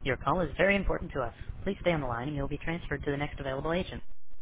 Your call is very important to us. Please stay on the line and you'll be transferred to the next available agent.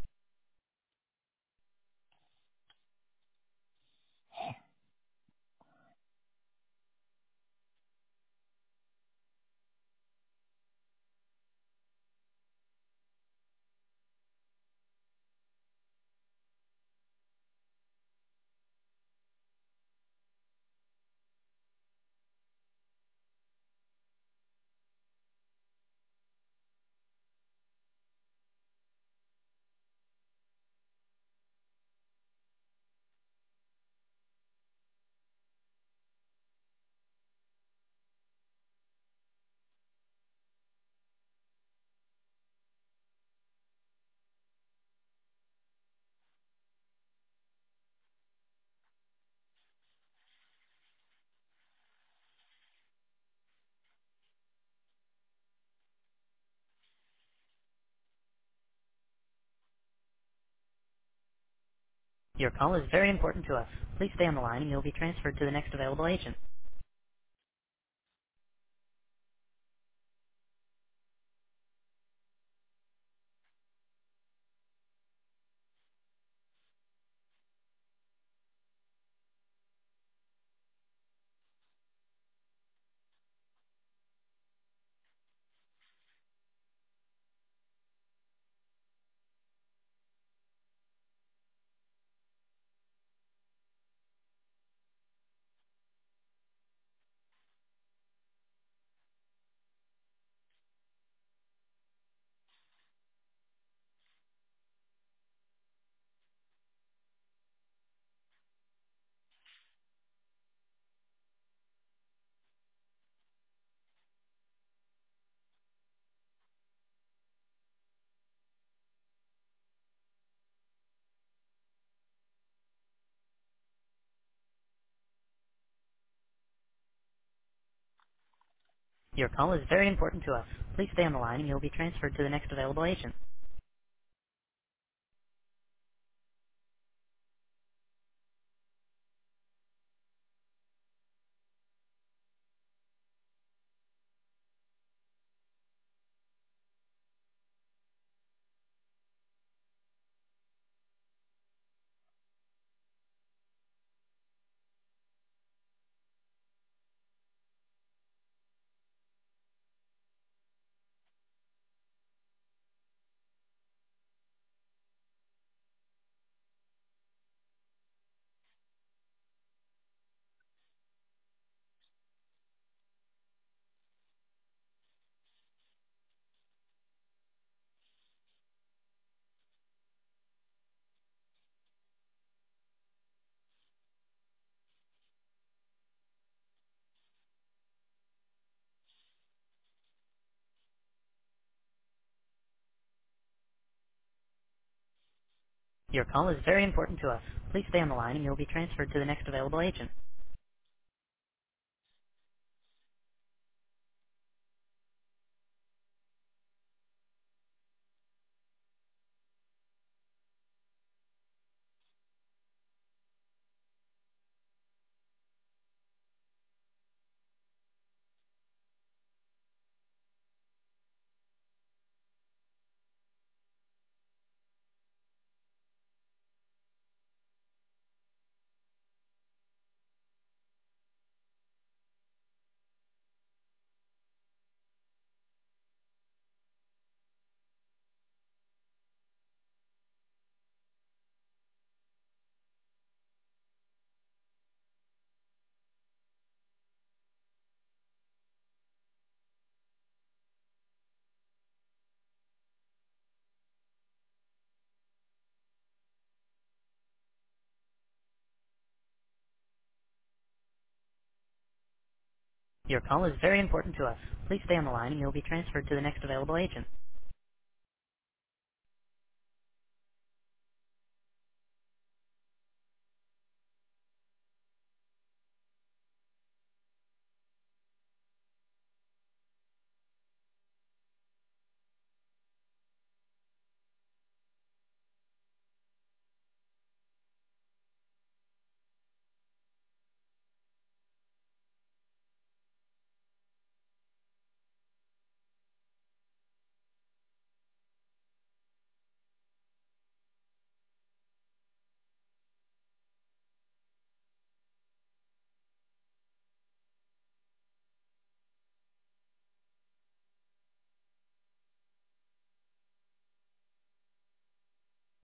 Your call is very important to us. Please stay on the line and you'll be transferred to the next available agent. Your call is very important to us. Please stay on the line and you'll be transferred to the next available agent. Your call is very important to us. Please stay on the line and you'll be transferred to the next available agent. Your call is very important to us. Please stay on the line and you'll be transferred to the next available agent.